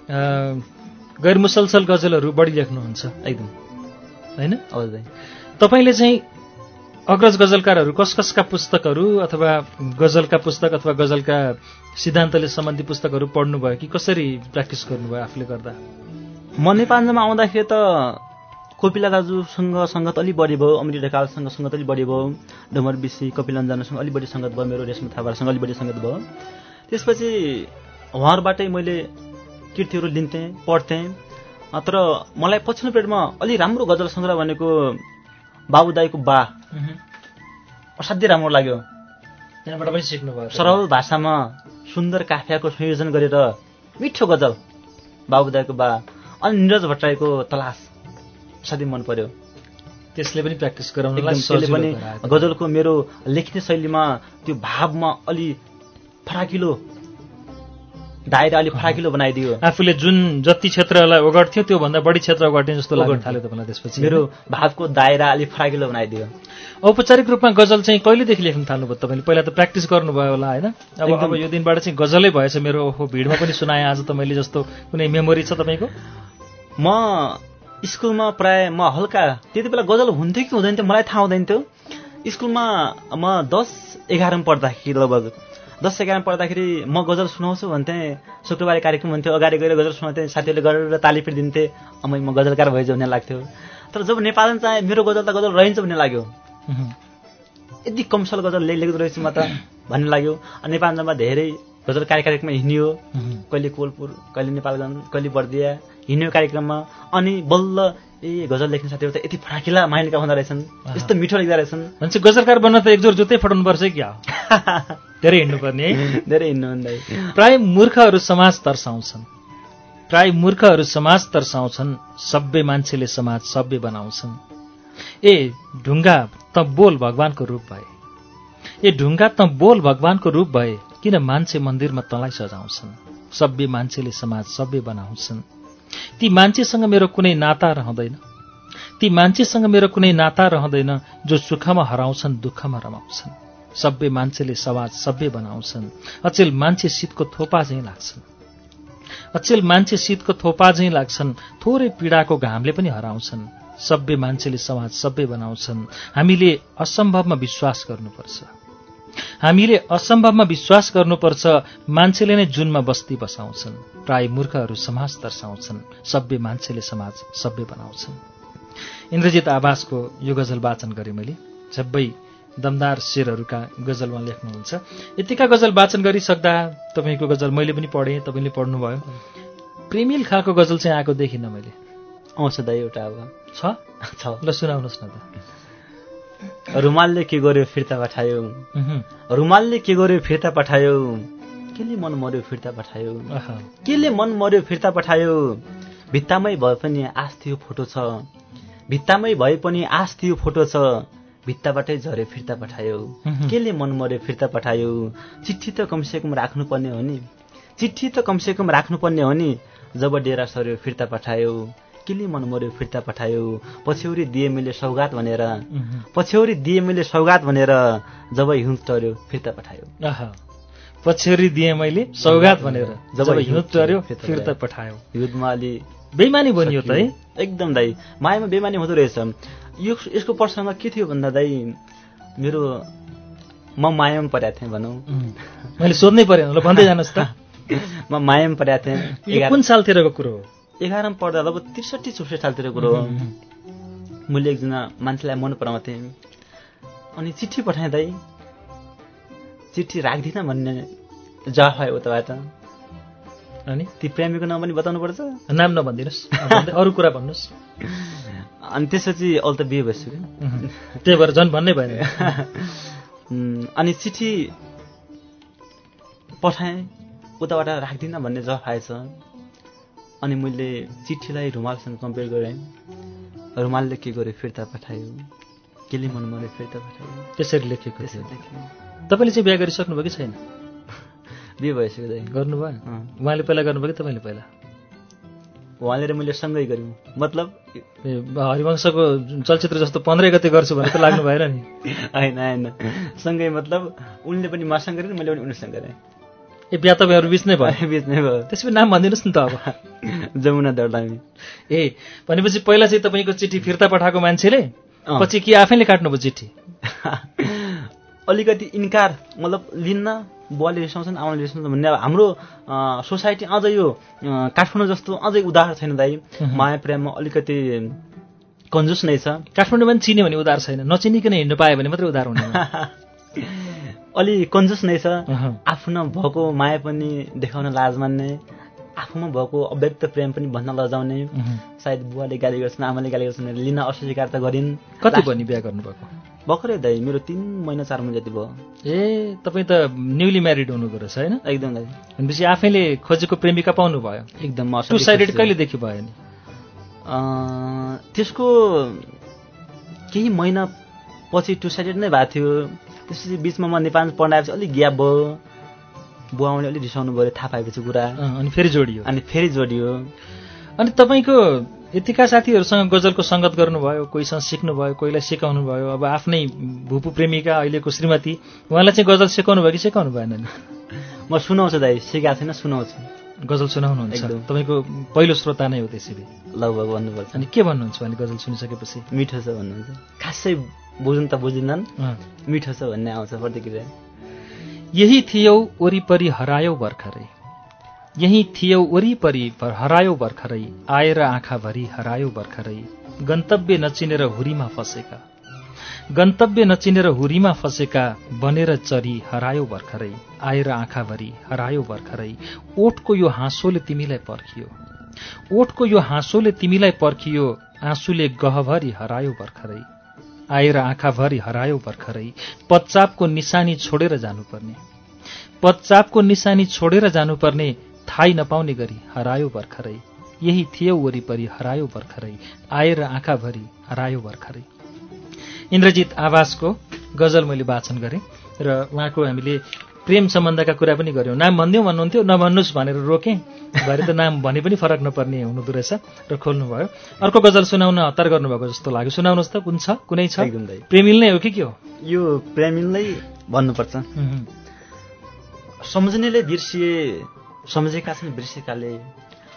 गैर मुसलसल गजलहरू बढी लेख्नुहुन्छ एकदम, हैन? हजुर। तपाईँले चाहिँ अग्रज गजलकारहरू कस कसका पुस्तकहरू अथवा गजलका पुस्तक अथवा गजलका सिद्धान्तले सम्बन्धी पुस्तकहरू पढ्नुभयो कि कसरी प्र्याक्टिस गर्नुभयो आफूले गर्दा? म नेपालमा आउँदाखेरि त कोपिला दाजुसँग सङ्गत अलि बढी भयो, अमृत ढकालसँग सङ्गत अलि बढी भयो, डमर बिसी कपिल अन्जानसँग अलि बढी सङ्गत भयो, मेरो रेशमा थापासँग अलि बढी सङ्गत भयो। त्यसपछि उहाँहरूबाटै मैले कृतिहरू लिन्थेँ, पढ्थेँ। तर मलाई पछिल्लो पिरियडमा अलि राम्रो गजल सङ्ग्रह भनेको बाबु दाईको बा असाध्यै राम्रो लाग्यो। त्यहाँबाट पनि सिक्नुभयो? सरल भाषामा सुन्दर काफियाको संयोजन गरेर मिठो गजल बाबु दाईको बा। अनि निरज भट्टराईको तलास असाध्यै मन पर्यो। त्यसले पनि प्र्याक्टिस गराउन त्यसले पनि गजलको मेरो लेख्ने शैलीमा त्यो भावमा अलि फराकिलो दायरा अलि फराकिलो बनाइदियो। आफूले जुन जति क्षेत्रलाई ओगट्थ्यो त्योभन्दा बढी क्षेत्र ओगट्ने जस्तो लाग्न थाल्यो तपाईँलाई? त्यसपछि मेरो भावको दायरा अलि फराकिलो बनाइदियो। औपचारिक रूपमा गजल चाहिँ कहिलेदेखि लेख्न थाल्नुभयो तपाईँले? पहिला त प्र्याक्टिस गर्नुभयो होला होइन? अब अब यो दिनबाट चाहिँ गजलै भएछ मेरो। ओहो, भिडमा पनि सुनाएँ आज त मैले जस्तो। कुनै मेमोरी छ तपाईँको? म स्कुलमा प्राय म हल्का त्यति बेला गजल हुन्थ्यो कि हुँदैन थियो मलाई थाहा हुँदैन थियो। स्कुलमा म दस एघारमा पढ्दाखेरि लगभग दस एघारमा पढ्दाखेरि म गजल सुनाउँछु भन्थेँ। शुक्रबारे कार्यक्रम हुन्थ्यो, अगाडि गएर गजल सुनाउँथेँ, साथीहरूले गरेर ताली पिटिदिन्थे, अमै म गजलकार भएछु भन्ने लाग्थ्यो। तर जब नेपालमा चाहिँ मेरो गजल त गजल रहन्छ भन्ने लाग्यो। यति कमसल गजल लेख्दो रहेछु म त भन्ने लाग्यो। नेपालमा धेरै गजल कार्यक्रममा हिँड्यो, कहिले कोलपुर, कहिले नेपालगञ्ज, कहिले बर्दिया हिँड्यो कार्यक्रममा। अनि बल्ल ए गजल लेख्ने साथीहरू त यति फराकिला माइन्डका हुँदो रहेछन्, यस्तो मिठो लेख्दो रहेछन्। भन्छ गजलकार बन्न त एकजोर जुत्तै फटाउनु पर्छ क्या? धेरै हिँड्नुपर्ने है? धेरै हिँड्नु भन्दै। प्राय मूर्खहरू समाज तर्साउँछन्, प्राय मूर्खहरू समाज तर्साउँछन्, सभ्य मान्छेले समाज सभ्य बनाउँछन्। ए ढुङ्गा त बोल भगवानको रूप भए, ए ढुङ्गा त बोल भगवानको रूप भए, किन मान्छे मन्दिरमा तँलाई सजाउँछन्? सभ्य मान्छेले समाज सभ्य बनाउँछन्। ती मान्छेसँग मेरो कुनै नाता रहँदैन, ती मान्छेसँग मेरो कुनै नाता रहँदैन, जो सुखमा हराउँछन् दुःखमा रमाउँछन्। सभ्य मान्छेले समाज सभ्य बनाउँछन्। अचेल मान्छे शीतको थोपा झैँ लाग्छन्, अचेल मान्छे शीतको थोपा झैँ लाग्छन्, थोरै पीडाको घामले पनि हराउँछन्। सभ्य मान्छेले समाज सभ्य बनाउँछन्। हामीले असम्भवमा विश्वास गर्नुपर्छ। हामीले असम्भवमा विश्वास गर्नुपर्छ। मान्छेले नै जुनमा बस्ती बसाउँछन्। प्राय मूर्खहरू समाज दर्शाउँछन्। सभ्य मान्छेले समाज सभ्य बनाउँछन्। इन्द्रजित आवासको यो गजल वाचन गरेँ मैले। झब्बै दमदार शेरहरूका गजलमा लेख्नुहुन्छ। यतिका गजल वाचन गरिसक्दा तपाईँको गजल मैले पनि पढेँ, तपाईँले पढ्नुभयो। प्रेमिल खालको गजल चाहिँ आएको देखिनँ मैले। आउँछ दाइ एउटा अब छ छ ल सुनाउनुहोस् न त। रुमालले के गर्यो फिर्ता पठायो, रुमालले के गर्यो फिर्ता पठायो, केले मन मर्यो फिर्ता पठायो, केले मन मर्यो फिर्ता पठायो। भित्तामै भए पनि आश थियो फोटो छ, भित्तामै भए पनि आश थियो फोटो छ, भित्ताबाटै झऱ्यो फिर्ता पठायो, केले मन मर्यो फिर्ता पठायो। चिठी त कमसेकम राख्नुपर्ने हो नि, चिठी त कमसेकम राख्नुपर्ने हो नि, जब डेरा सर्यो फिर्ता पठायो, केले मन मर्यो फिर्ता पठायो। पछ्यौरी दिए मैले सौगात भनेर, पछ्यौरी दिए मैले सौगात भनेर, जब हिउँद टर्यो फिर्ता पठायो। पछ्यौरी दिए मैले सौगात भनेर जब हिउँद टर्यो फिर्ता पठायो। हिउँदमा अलि बेइमानी बनियो त है। एकदम दाइ, मायामा बेइमानी हुँदो रहेछ। यो यसको प्रश्नमा के थियो भन्दा दाइ, मेरो म मायामा परेको थिएँ भनौँ। मैले सोध्नै परेन ल, भन्दै जानुहोस् त। म मायामा परेको थिएँ। यो कुन सालतिरको कुरो हो? एघारमा पढ्दा अब त्रिसठी चौसठी सालतिर कुरो हो। मैले एकजना मान्छेलाई मन पराउँथेँ, अनि चिठी पठाएँ दाइ। चिठी राख्दिनँ भन्ने जवाफ आयो उताबाट। अनि ती प्रेमीको नाम पनि बताउनुपर्छ? नाम नभनिदिनुहोस्, अरू कुरा भन्नुहोस्। अनि त्यसपछि अल त बिहे भइसक्यो, त्यही भएर झन् भन्नै भएन। अनि चिठी पठाएँ, उताबाट राख्दिनँ भन्ने जवाफ आएछ। अनि मैले चिठीलाई रुमालसँग कम्पेयर गरेँ। रुमालले के गर्यो फिर्ता पठायो, केले मन मर्यो फिर्ता पठायो, त्यसरी लेखेको त्यसरी लेखेँ। तपाईँले चाहिँ बिहा गरिसक्नुभयो कि छैन? बिहे भइसक्यो दाइ। गर्नुभयो? उहाँले पहिला गर्नुभयो कि तपाईँले पहिला? उहाँले र मैले सँगै गऱ्यौँ। मतलब हरिवंशको चलचित्र जस्तो पन्ध्र गते गर्छु भने त लाग्नु भएन नि? होइन होइन, सँगै मतलब उनले पनि मसँग गरेँ, मैले पनि उनीसँग गरेँ। ए बिहा तपाईँहरू बिच नै भयो? बिच नै भयो। त्यसपछि नाम भनिदिनुहोस् न त अब। जमुना दर्दामी। ए भनेपछि पहिला चाहिँ तपाईँको चिठी फिर्ता पठाएको मान्छेले पछि के आफैले काट्नुभयो चिठी? अलिकति इन्कार, मतलब लिन्न, बुवाले रिसाउँछन्, आमाले रिसाउँछन् भन्ने। अब हाम्रो सोसाइटी अझ यो काठमाडौँ जस्तो अझै उदार छैन दाइ। माया प्रेममा अलिकति कन्जुस नै छ। काठमाडौँमा पनि चिन्यो भने उदार छैन, नचिनिकन हिँड्नु पायो भने मात्रै उदार हुने। अलि कन्जुस नै छ। आफूमा भएको माया पनि देखाउन लाज मान्ने, आफूमा भएको अव्यक्त प्रेम पनि भन्न लजाउने। सायद बुवाले गाली गर्छन्, आमाले गाली गर्छन्, लिन अस्वीकार त गरिन्। कति भयो नि बिहा गर्नुभएको? भर्खरै दाइ, मेरो तिन महिना चार महिना जति भयो। ए तपाईँ त न्युली म्यारिड हुनुको रहेछ होइन? एकदम दाइ। भनेपछि आफैले खोजेको प्रेमिका पाउनु भयो? एकदम। टु साइडेड कहिलेदेखि भयो नि? त्यसको केही महिना पछि टु साइडेड नै भएको थियो। त्यसपछि बिचमा म नेपालमा पढ्न आएपछि अलिक ग्याप भयो। बुवाले अलिक रिसाउनु भयो थाहा पाएपछि कुरा। अनि फेरि जोडियो? अनि फेरि जोडियो। अनि तपाईँको यतिका साथीहरूसँग गजलको सङ्गत गर्नुभयो, कोहीसँग सिक्नुभयो, कोहीलाई सिकाउनु भयो। अब आफ्नै भूपू प्रेमिका अहिलेको श्रीमती, उहाँलाई चाहिँ गजल सिकाउनु भयो कि सिकाउनु भएन नि? म सुनाउँछु दाइ, सिकाएको छैन, सुनाउँछु। गजल सुनाउनुहुन्छ? तपाईँको पहिलो श्रोता नै हो त्यसैले लगभग भन्नुपर्छ। अनि के भन्नुहुन्छ भने गजल सुनिसकेपछि? मिठो छ भन्नुहुन्छ। खासै बुझ्नु त बुझिँदैन, मिठो छ भन्ने आउँछ प्रतिक्रिया। यही थियौ वरिपरि हरायो भर्खरै, यही थियौ वरिपरि हरायो भर्खरै, आएर आँखाभरि हरायो भर्खरै, गन्तव्य नचिनेर हुरीमा फसेका, गन्तव्य नचिनेर हुरीमा फसेका, बनेर चरी हरायो भर्खरै, आएर आँखाभरि हरायो भर्खरै, ओठको यो हाँसोले तिमीलाई पर्खियो, ओठको यो हाँसोले तिमीलाई पर्खियो, आँसुले गहभरि हरायो भर्खरै, आएर आँखाभरि हरायो भर्खरै, पच्चापको निशानी छोडेर जानुपर्ने, पच्चापको निशानी छोडेर जानुपर्ने, थाहै नपाउने गरी हरायो भर्खरै, यही थियो वरिपरि हरायो भर्खरै, आएर आँखाभरि हरायो भर्खरै। इन्द्रजित आवासको गजल मैले वाचन गरेँ र उहाँको हामीले प्रेम सम्बन्धका कुरा पनि गऱ्यौँ। नाम भनिदिउँ भन्नुहुन्थ्यो, नभन्नुहोस् भनेर रोकेँ, भरे त नाम भने पनि फरक नपर्ने हुनुहुँदो रहेछ र खोल्नुभयो। अर्को गजल सुनाउन हतार गर्नुभएको जस्तो लाग्यो, सुनाउनुहोस् त। कुन छ? कुनै छ? प्रेमिल नै हो कि के हो? यो प्रेमिल नै भन्नुपर्छ। सम्झनेले बिर्सिए, सम्झेका छन् बिर्सेकाले,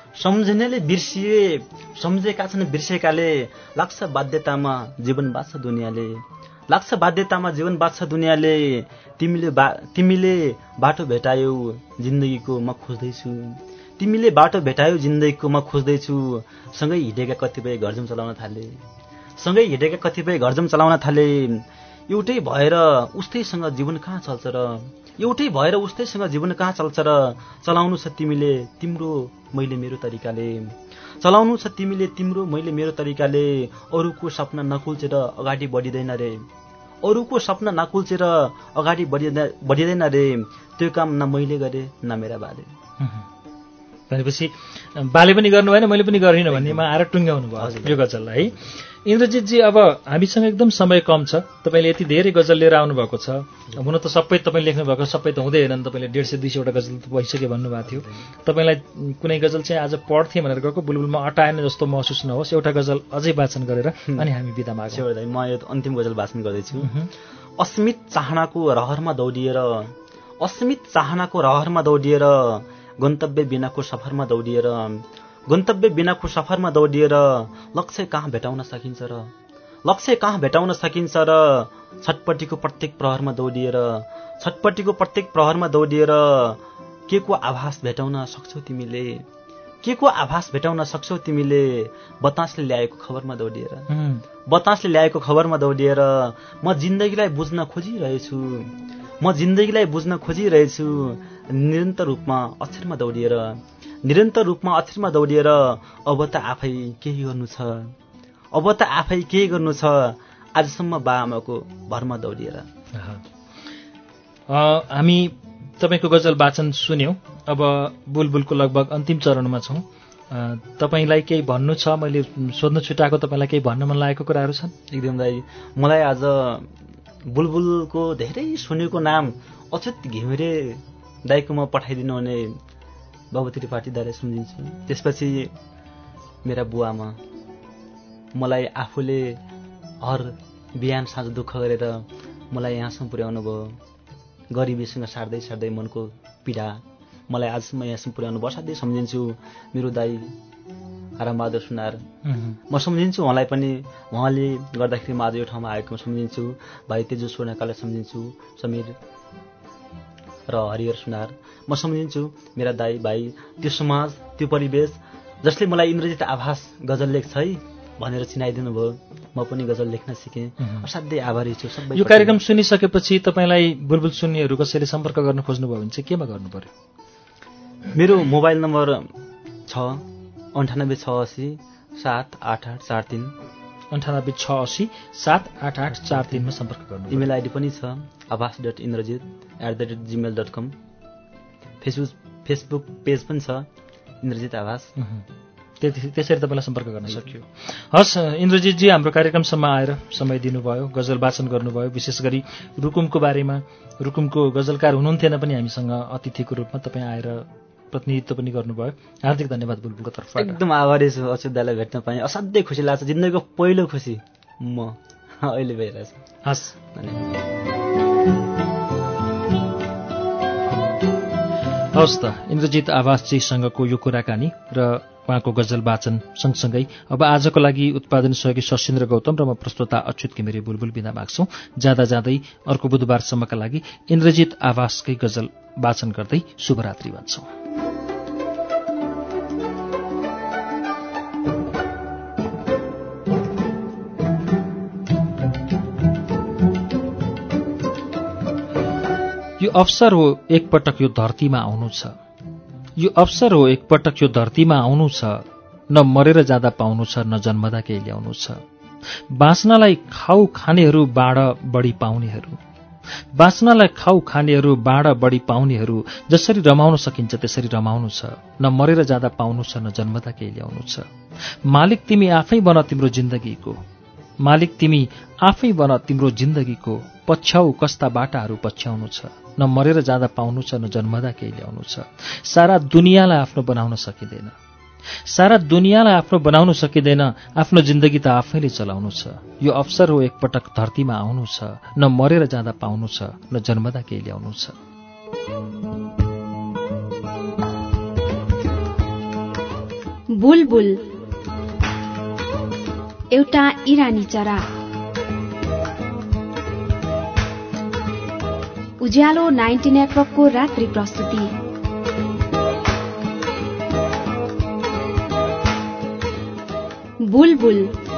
सम्झनेले बिर्सिए सम्झेका छन् बिर्सेकाले लाग्छ बाध्यतामा जीवन बाँच्छ दुनियाँले लाग्छ बाध्यतामा जीवन बाँच्छ दुनियाँले तिमीले बा तिमीले बाटो भेटायौ जिन्दगीको म खोज्दैछु तिमीले बाटो भेटायौ जिन्दगीको म खोज्दैछु सँगै हिँडेका कतिपय घरजम चलाउन थाले सँगै हिँडेका कतिपय घरजम चलाउन थाले एउटै भएर उस्तैसँग जीवन कहाँ चल्छ र एउटै भएर उस्तैसँग जीवन कहाँ चल्छ र चलाउनु छ तिमीले तिम्रो मैले मेरो तरिकाले चलाउनु छ तिमीले तिम्रो मैले मेरो तरिकाले अरूको सपना नकुल्चेर अगाडि बढिँदैन रे अरूको सपना नकुल्चेर अगाडि बढिँदैन रे त्यो काम न मैले गरेँ न मेरा बाले भनेपछि बाले पनि गर्नु भएन मैले पनि गरिनँ भन्नेमा आएर टुङ्ग्याउनु भयो यो गजललाई है। इन्द्रजितजी अब हामीसँग एकदम समय कम छ, तपाईँले यति धेरै गजल लिएर आउनुभएको छ। हुन त सबै तपाईँ लेख्नुभएको सबै त हुँदै हेर्नु, तपाईँले डेढ सय दुई सयवटा गजल त भइसक्यो भन्नुभएको थियो। तपाईँलाई कुनै गजल चाहिँ आज पढ्थेँ भनेर गएको बुलबुलमा अटाएन जस्तो महसुस नहोस्, एउटा गजल अझै वाचन गरेर अनि हामी बिदा माग्छौँ। म यो अन्तिम गजल वाचन गर्दैछु। अस्मित चाहनाको रहरमा दौडिएर अस्मित चाहनाको रहरमा दौडिएर गन्तव्य बिनाको सफरमा दौडिएर गन्तव्य बिनाको सफरमा दौडिएर लक्ष्य कहाँ भेटाउन सकिन्छ र लक्ष्य कहाँ भेटाउन सकिन्छ र छटपट्टिको प्रत्येक प्रहरमा दौडिएर छटपट्टिको प्रत्येक प्रहरमा दौडिएर के को आभास भेटाउन सक्छौ तिमीले के को आभास भेटाउन सक्छौ तिमीले बतासले ल्याएको खबरमा दौडिएर बतासले ल्याएको खबरमा दौडिएर म जिन्दगीलाई बुझ्न खोजिरहेछु म जिन्दगीलाई बुझ्न खोजिरहेछु निरन्तर रूपमा अक्षरमा दौडिएर निरन्तर रूपमा अक्षरमा दौडिएर अब त आफै केही गर्नु छ अब त आफै केही गर्नु छ आजसम्म बाआमाको भरमा दौडिएर। हामी तपाईँको गजल वाचन सुन्यौं, अब बुलबुलको लगभग अन्तिम चरणमा छौं। तपाईँलाई केही भन्नु छ? मैले सोध्न छुटाएको तपाईँलाई केही भन्न मन लागेको कुराहरू छन्? एकदम दाइ, मलाई आज बुलबुलको धेरै सुनेको नाम अच्युत घिमिरे दाइको म पठाइदिनु भने बाबु त्रिपाठी दाइलाई सम्झिन्छु। त्यसपछि मेरा बुवामा मलाई आफूले हर बिहान साँझ दुःख गरेर मलाई यहाँसम्म पुर्याउनु भयो, गरिबीसँग सार्दै सार्दै मनको पीडा मलाई आजसम्म यहाँसम्म पुर्याउनु भयो, असाध्यै सम्झिन्छु मेरो दाइ रामबहादुर सुनार। म सम्झिन्छु उहाँलाई पनि, उहाँले गर्दाखेरि म आज यो ठाउँमा आएको सम्झिन्छु। भाइ तेजु स्वर्णकालाई सम्झिन्छु, समीर र हरिहर सुनार। म सम्झिन्छु मेरा दाइ भाइ, त्यो समाज, त्यो परिवेश जसले मलाई इन्द्रजित आभास गजल लेख्छ है भनेर चिनाइदिनु भयो। म पनि गजल लेख्न सिकेँ, असाध्यै आभारी छु सबै। यो कार्यक्रम सुनिसकेपछि तपाईँलाई बुलबुल सुन्नेहरू कसैले सम्पर्क गर्न खोज्नुभयो भने चाहिँ केमा गर्नु पर्यो? मेरो मोबाइल नम्बर छ अन्ठानब्बे छ असी सात आठ आठ चार तिन अन्ठानब्बे छ असी सात आठ आठ चार तिनमा सम्पर्क गर्नु। इमेल आइडी पनि छ Abhas dot Indrajit at the rate Gmail dot com. Facebook Facebook page पनि छ इन्द्रजित आभास। त्यसरी तपाईँलाई सम्पर्क गर्न सकियो। हस् इन्द्रजितजी, हाम्रो कार्यक्रमसम्म आएर समय दिनुभयो, गजल वाचन गर्नुभयो, विशेष गरी रुकुमको बारेमा, रुकुमको गजलकार हुनुहुन्थेन पनि हामीसँग अतिथिको रूपमा तपाईँ आएर प्रतिनिधित्व पनि गर्नुभयो। हार्दिक धन्यवाद बुलबुलको तर्फबाट। एकदम आभारी छु अच्युत दाइलाई भेट्न पाएँ, असाध्यै खुसी लाग्छ। जिन्दगीको पहिलो खुसी म अहिले भइरहेछ। हस् हस् त, इन्द्रजित आभासजीसँगको यो कुराकानी र उहाँको गजल वाचन सँगसँगै अब आजको लागि उत्पादन सहयोगी सशिन्द्र गौतम र म प्रस्तोता अच्युत घिमिरे बुलबुल बिदा माग्छौं। जाँदा जाँदै अर्को बुधबारसम्मका लागि इन्द्रजित आभासकै गजल वाचन गर्दै शुभरात्रि भन्छौं। यो अवसर हो एकपटक यो धरतीमा आउनु छ, यो अवसर हो एकपटक यो धरतीमा आउनु छ, न मरेर जाँदा पाउनु छ, न जन्मदा केही ल्याउनु छ। बाँच्नलाई खाउ खानेहरू बाँड बढी पाउनेहरू, बाँच्नलाई खाउ खानेहरू बाँड बढी पाउनेहरू, जसरी रमाउन सकिन्छ त्यसरी रमाउनु छ, न मरेर जाँदा पाउनु छ, न जन्मदा केही ल्याउनु छ। मालिक तिमी आफै बन तिम्रो जिन्दगीको, मालिक तिमी आफै बन तिम्रो जिन्दगीको, पछ्याउ कस्ता बाटाहरू पछ्याउनु छ, न मरेर जाँदा पाउनु छ, न जन्मदा केही ल्याउनु छ। सारा दुनियाँलाई आफ्नो बनाउन सकिँदैन, सारा दुनियाँलाई आफ्नो बनाउन सकिँदैन, आफ्नो जिन्दगी त आफैले चलाउनु छ। यो अवसर हो एकपटक धरतीमा आउनु छ, न मरेर जाँदा पाउनु छ, न जन्मदा केही ल्याउनु छ। बुलबुल एउटा इरानी चरा। उज्यालो नाइन्टी नेटवर्कको रात्रि प्रस्तुति। बुलबुल